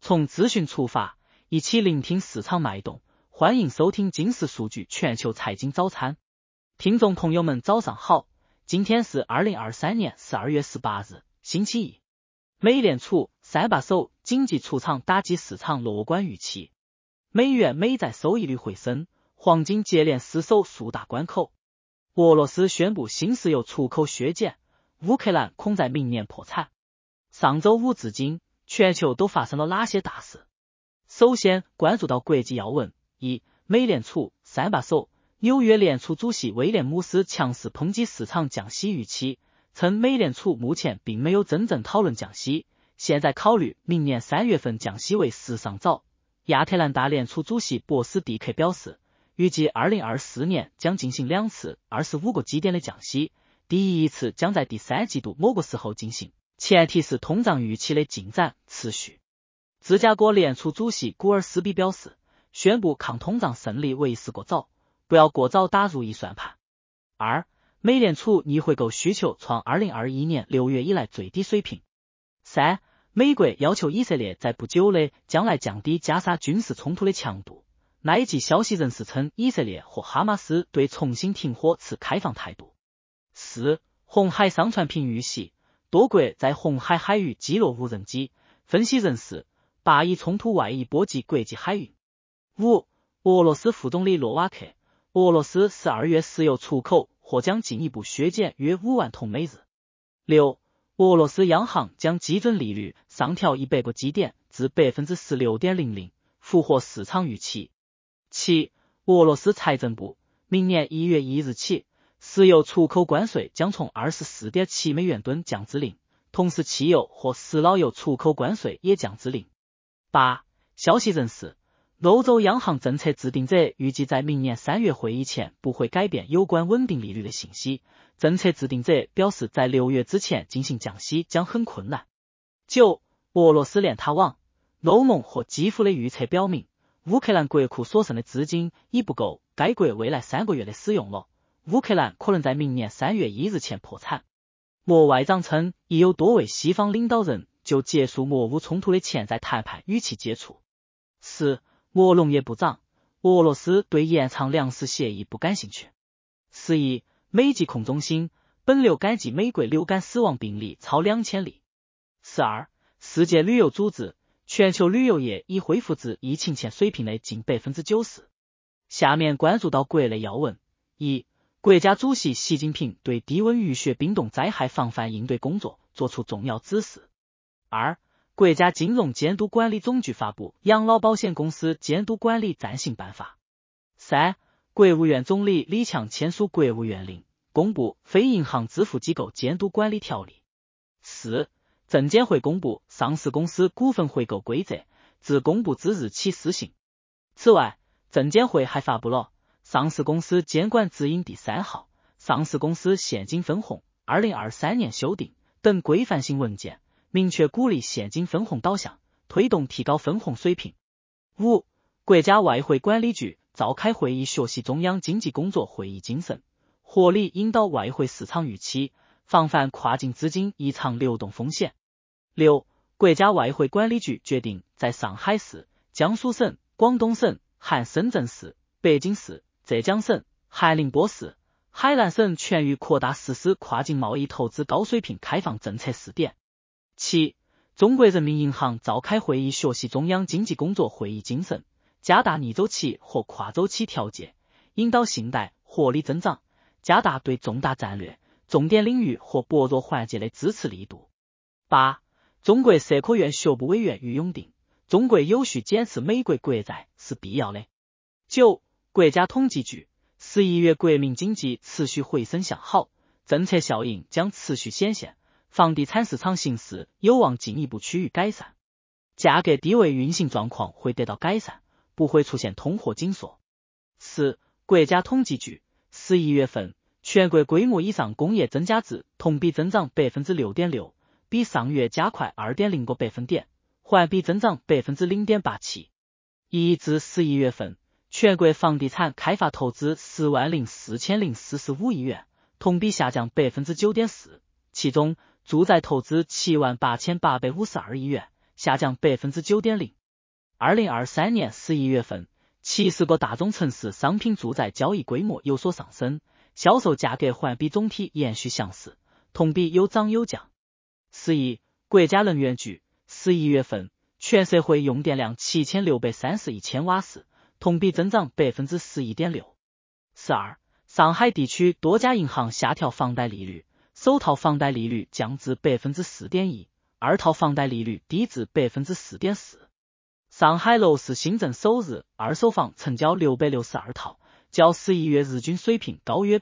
从资讯出发，一起聆听市场脉动。欢迎收听金石数据全球财经早餐。听众朋友们早上好，今天是2023年12月18日，星期一。美联储3把手经济出场打击市场乐观预期，美元美债收益率回升，黄金接连失守数大关口。俄罗斯宣布新石油出口削减，乌克兰恐在明年破产。上周五至今，全球都发生了哪些大事？首先关注到国际要闻。一、美联储3把手，纽约联储主席威廉姆斯强势抨击市场降息预期，称美联储目前并没有真正讨论降息，现在考虑明年3月份降息为时尚早。亚特兰大联储主席博斯蒂克表示，预计2024年将进行2次25个基点的降息，第一次将在第3季度某个时候进行，前提是通胀预期的进展持续。芝加哥联储主席古尔斯比表示，宣布抗通胀胜利为时过早，不要过早打如意算盘。二、美联储逆回购需求创2021年6月以来最低水平。三、美国要求以色列在不久的将来降低加沙军事冲突的强度。奈及消息人士称，以色列和哈马斯对重新停火持开放态度。四、红海商船频遇袭，多国在红海海域击落无人机，分析人士，巴以冲突外溢波及国际海运。五、俄罗斯副总理诺瓦克，俄罗斯12月石油出口或将进一步削减约5万桶每日。六、俄罗斯央行将基准利率上调100个基点至 16.00%， 符合市场预期。七、俄罗斯财政部，明年1月1日起，石油出口关税将从 24.7 美元吨降至0，同时汽油和石老油出口关税也降至0。八、消息人士，欧洲央行政策制定者预计在明年3月会议前不会改变有关稳定利率的信息，政策制定者表示在6月之前进行降息将很困难。九、俄罗斯炼塔网，欧盟和基辅的预测表明，乌克兰国库所剩的资金已不够该国未来3个月的使用了，乌克兰可能在明年3月1日前破产。莫外长称，已有多位西方领导人就结束俄乌冲突的潜在谈判与其接触。四、俄农业部长，俄罗斯对延长粮食协议不感兴趣。11、美疾控中心，本流感季美国流感死亡病例超2000例。12、世界旅游组织，全球旅游业已恢复至疫情前水平的近 90%。下面关注到国内要闻。一、国家主席习近平对低温雨雪冰冻灾害防范应对工作作出重要指示。二、国家金融监督管理总局发布《养老保险公司监督管理暂行办法》。三、国务院总理李强签署国务院令，公布《非银行支付机构监督管理条例》。四、证监会公布上市公司股份回购规则，自公布之日起施行。此外，证监会还发布了《上市公司监管指引第3号》、《上市公司现金分红2023年修订》等规范性文件，明确鼓励现金分红导向，推动提高分红水平。五、国家外汇管理局召开会议，学习中央经济工作会议精神，合理引导外汇市场预期，防范跨境资金异常流动风险。六、国家外汇管理局决定在上海市、江苏省、广东省、含深圳市、北京市、浙江省、含宁波市、海南省全域扩大实施跨境贸易投资高水平开放政策试点。七、中国人民银行召开会议，学习中央经济工作会议精神，加大逆周期和跨周期调节，引导信贷合理增长，加大对重大战略、重点领域和薄弱环节的支持力度。八、中国社科院学部委员于永定，中国有序减持美国国债是必要的。九、国家统计局11月国民经济持续回升向好，政策效应将持续显现，房地产市场形势有望进一步趋于改善，价格低位运行状况会得到改善，不会出现通货紧缩。四、国家统计局11月份全国规模以上工业增加值同比增长 6.6%， 比上月加快 2.0个百分点，环比增长 0.87%。1至11月份，全国房地产开发投资104045亿元，同比下降 9.4%， 其中住宅投资78852亿元，下降 9.0%， 2023年11月份，70个大中城市商品住宅交易规模有所上升，销售价格环比总体延续相似，同比有涨有降。11. 国家能源局11月份全社会用电量7631千瓦时，同比增长 11.6%。12. 上海地区多家银行下调房贷利率，首套房贷利率降至 4.1%， 二套房贷利率低至 4.4%。上海楼市新增首日二手房成交662套，较11月日均水平高约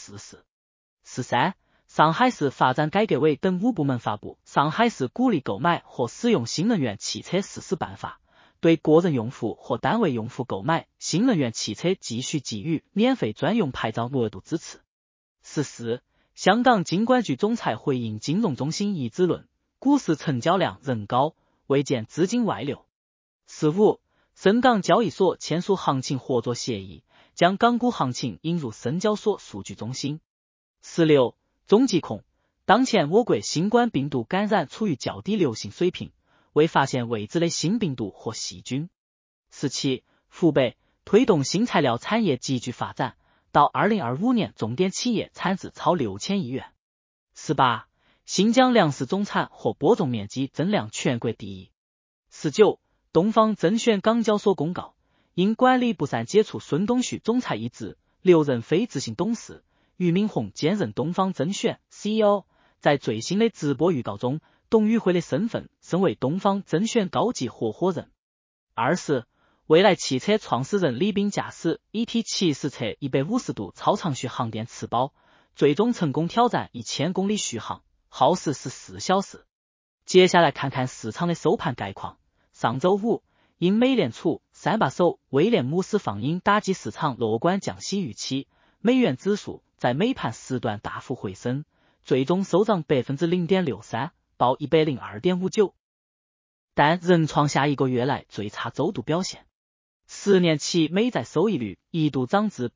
40%。13. 上海市发展改革委等5部门发布《上海市鼓励购买和使用新能源汽车实施办法》，对个人用户或单位用户购买新能源汽车继续给予免费专用牌照额度支持。14. 香港金管局总裁回应金融中心一致论，股市成交量仍高，未见资金外流。15. 深港交易所签署行情合作协议，将港股行情引入深交所数据中心。16. 中疾控，当前我国新冠病毒感染处于较低流行水平，未发现未知的新病毒或细菌。17. 湖北，推动新材料产业集聚发展，到2025年重点企业产值超6000亿元。18. 新疆粮食总产和播种面积增量全国第一。19. 东方甄选港交所公告，因管理不善解除孙东旭总裁一职，6任非执行董事，俞敏洪兼任东方甄选 CEO。 在最新的直播预告中，董宇辉的身份升为东方甄选高级合伙人。20. 蔚来汽车创始人李斌驾驶 ET 7实测150度超长续航电磁包，最终成功挑战1000公里续航，耗时14小时。接下来看看市场的收盘概况。上周五，因美联储3把手威廉姆斯放鹰打击市场乐观降息预期，美元指数在美盘时段大幅回升，最终收涨 0.63%， 报 102.59， 但仍创下1个月来最差周度表现。10年期美债收益率一度涨至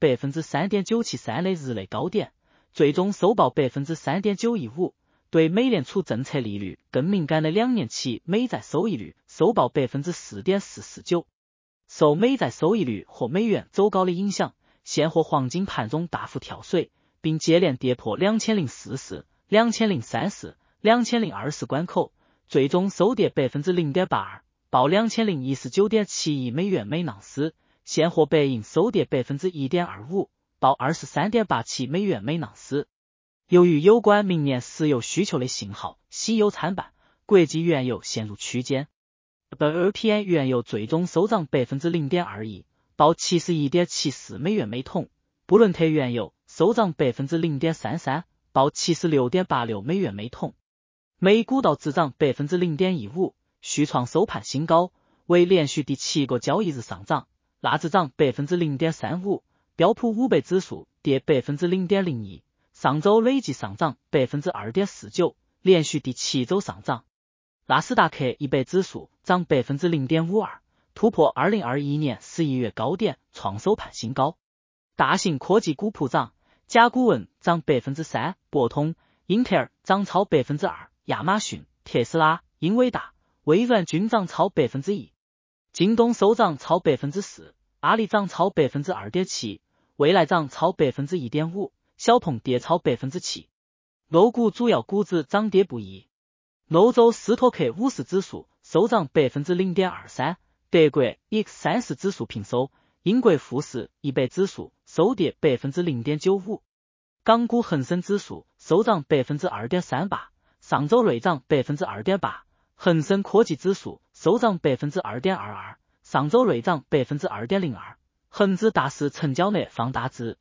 3.973% 的日内高点，最终收报 3.915%。对美联储政策利率更敏感的2年期美债收益率收报 4.449%。 受美债收益率和美元走高的影响，现货黄金盘中大幅跳水，并接连跌破2044、2034、2020关口，最终收跌 0.82%， 报 2019.71 美元每盎司。现货白银收跌 1.25%， 报 23.87 美元每盎司。由于有关明年石油需求的信号喜忧参半，国际原油陷入区间。WTI 原油最终收涨 0.21%， 报 71.74 美元每桶。布伦特原油收涨 0.33%， 报 76.86 美元每桶。美股道指涨 0.15%， 续创收盘新高，为连续第7个交易日上涨。纳指涨 0.35%， 标普500指数跌 0.02%。上周累计上涨 2.49%， 连续第7周上涨。纳斯达克100指数涨 0.52%， 突破2021年11月高点，创收盘新高。大型科技股普涨，甲骨文涨 3%， 博通、英特尔涨超 2%， 亚马逊、特斯拉、英伟达、微软均涨超 1%， 京东收涨超 4%， 阿里涨超 2.7%， 蔚来涨超 1.5%，小鹏跌超 7%， 欧股主要股指涨跌不一。欧洲斯托克50指数收涨 0.23%， 德国 X30 指数平收，英国富时100指数收跌 0.95%。港股恒生指数收涨 2.38%， 上周累涨 2.8%， 恒生科技指数收涨 2.22%， 上周累涨 2.02%。恒指大市成交额放大至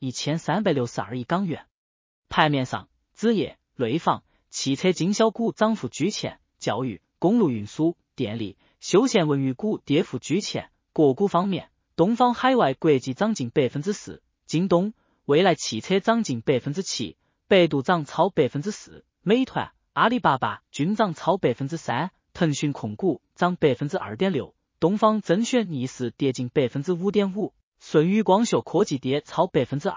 1362亿港元。盘面上，纸业、内房、汽车经销股涨幅居前，教育、公路运输、电力、休闲文娱股跌幅居前。个股方面，东方海外国际涨近 4%， 京东、蔚来汽车涨近 7%， 百度涨超 4%， 美团、阿里巴巴均涨超 3%， 腾讯控股涨 2.6%， 东方甄选逆势跌近 5.5%。舜宇光学科技跌超 2%。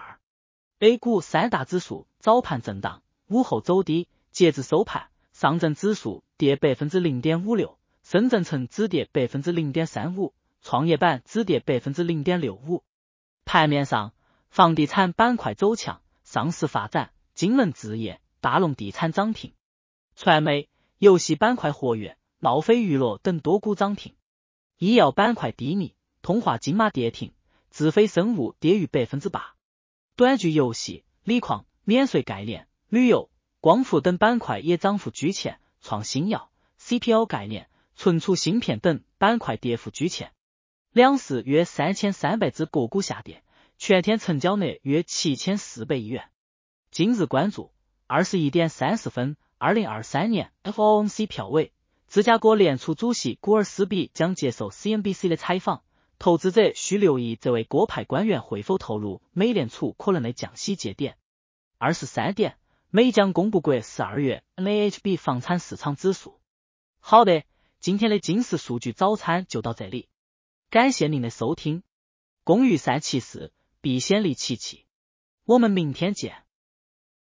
A 股三大指数早盘震荡，午后走低，截至收盘，上证指数跌 0.56%， 深圳成指跌 0.35%， 创业板止跌 0.65%。盘面上，房地产板块走强，上市发展、金融置业、大龙地产涨停，传媒、游戏板块活跃，闹飞娱乐等多股涨停。医药板块低迷，通化金马跌停，智飞生物跌逾 8%。短剧游戏、锂矿、免税概念、旅游、光伏等板块也涨幅居前，创新药、CPO 概念、存储芯片等板块跌幅居前。两市约3300只个股下跌，全天成交额约7400亿元。今日关注21点30分，2023年 FOMC 票委，芝加哥联储主席古尔斯比将接受 CNBC 的采访，投资者需留意这位鸽派官员会否透露美联储可能的降息节点。23点，美将公布国12月 NAHB 房产市场指数。好的，今天的金石数据早餐就到这里，感谢您的收听。工欲善其事，必先利其器。我们明天见。